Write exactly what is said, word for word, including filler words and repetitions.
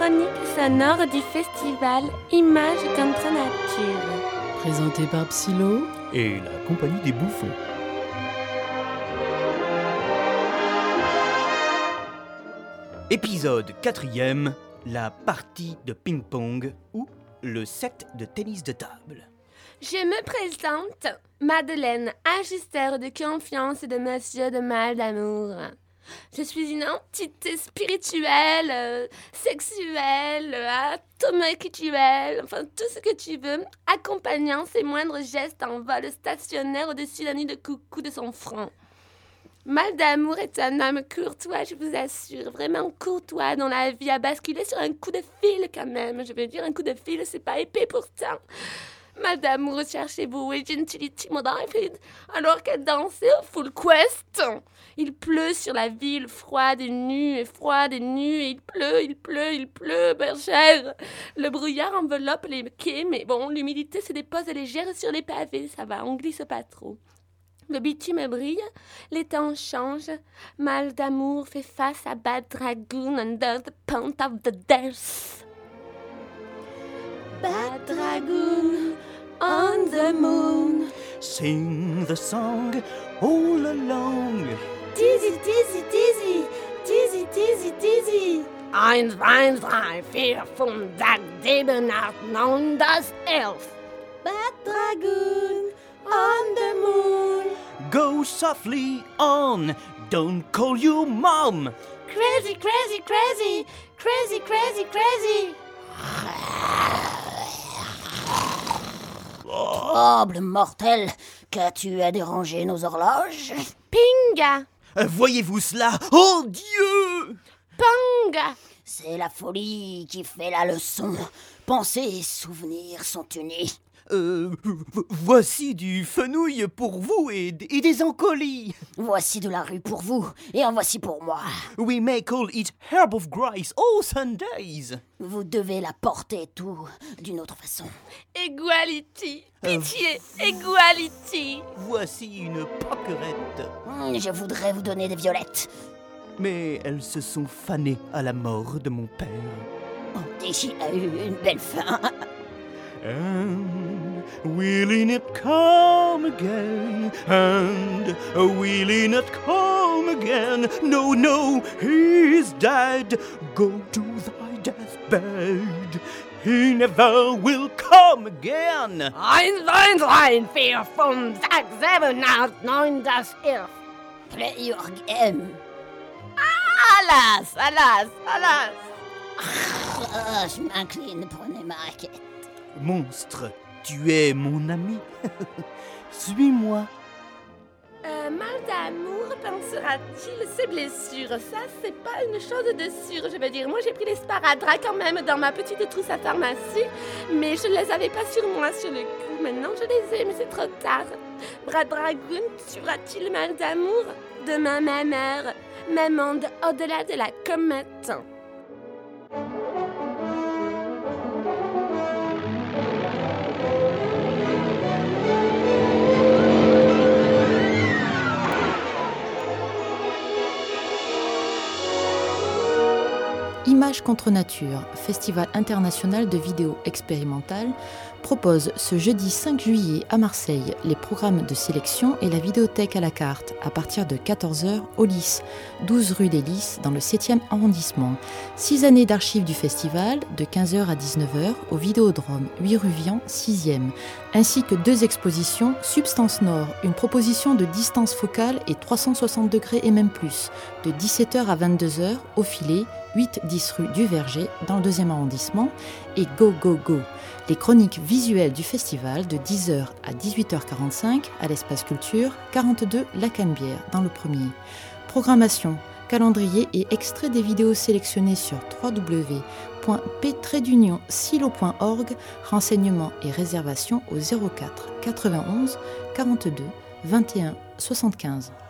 chronique sonore du festival Images contre nature. Présenté par Psylo et la compagnie des bouffons. Épisode quatrième, la partie de ping-pong ou le set de tennis de table. Je me présente, Madeleine, ajusteur de confiance de Monsieur de Mal d'amour. Je suis une entité spirituelle, euh, sexuelle, euh, atomique-rituelle, enfin tout ce que tu veux, accompagnant ses moindres gestes en vol stationnaire au-dessus d'un nid de coucou de son front. Mal d'amour est un homme courtois, je vous assure, vraiment courtois, dont la vie a basculé sur un coup de fil quand même. Je veux dire, un coup de fil, c'est pas épais pourtant. Mal d'amour cherchait beau et gentility modifid, alors qu'elle dansait au full quest. Il pleut sur la ville, froide et nue, et froide et nue, et il pleut, il pleut, il pleut, bergère. Le brouillard enveloppe les quais, mais bon, l'humidité se dépose légère sur les pavés, ça va, on glisse pas trop. Le bitume brille, les temps changent. Mal d'amour fait face à Bad Dragoon under the point of the death. Bad Dragoon on the moon. Sing the song all along. Dizzy, dizzy, dizzy, dizzy, dizzy, dizzy. Eins, eins, drei, vier, fünf, sechs, sieben, acht, neun, das elf. Bad Dragoon on the moon. Go softly on, don't call you mom. Crazy, crazy, crazy, crazy, crazy, crazy. Trouble mortel, qu'as-tu à déranger nos horloges? Pinga, Voyez-vous cela? Oh Dieu! panga. C'est la folie qui fait la leçon. Pensées et souvenirs sont unis. Euh, v- voici du fenouil pour vous et, d- et des encolis. Voici de la rue pour vous, et en voici pour moi. We may call it herb of grace all Sundays. Vous devez la porter tout d'une autre façon. Equality, pitié, equality. Voici une poquerette. Hum, Je voudrais vous donner des violettes. Mais elles se sont fanées à la mort de mon père. Oh, Déchi a eu une belle fin. And will he not come again? And will he not come again? No, no, he is dead. Go to thy deathbed. He never will come again. Eins, eins, drei, vier, fünf, sechs, sieben, acht, neun, das elf. Play your game. Alas, alas, alas. Ah, je m'incline, prenez ma raquette. Monstre, tu es mon ami. Suis-moi. Euh, mal d'amour, pensera-t-il ses blessures? Ça, c'est pas une chose de sûr. Je veux dire, moi, j'ai pris les sparadraps quand même dans ma petite trousse à pharmacie, mais je les avais pas sur moi sur le coup. Maintenant, je les ai, mais c'est trop tard. Bras Dragoon, tuera-t-il mal d'amour? Demain, ma mère, ma monde au-delà de la comète. Images contre nature, Festival international de vidéo expérimentale, propose ce jeudi cinq juillet à Marseille les programmes de sélection et la vidéothèque à la carte à partir de quatorze heures au Lys, douze rue des Lys dans le septième arrondissement. Six années d'archives du festival, de quinze heures à dix-neuf heures au Vidéodrome, huit rue Vian, sixième, ainsi que deux expositions Substance Nord, une proposition de distance focale et trois cent soixante degrés et même plus, de dix-sept heures à vingt-deux heures au Filet, huit dix rue du Verger dans le deuxième arrondissement, et Go Go Go, les chroniques visuelles du festival de dix heures à dix-huit heures quarante-cinq à l'espace culture, quarante-deux La Canebière dans le premier. Programmation, calendrier et extrait des vidéos sélectionnées sur w w w point p tiret silo point org, renseignements et réservations au zéro quatre quatre-vingt-onze quarante-deux vingt et un soixante-quinze.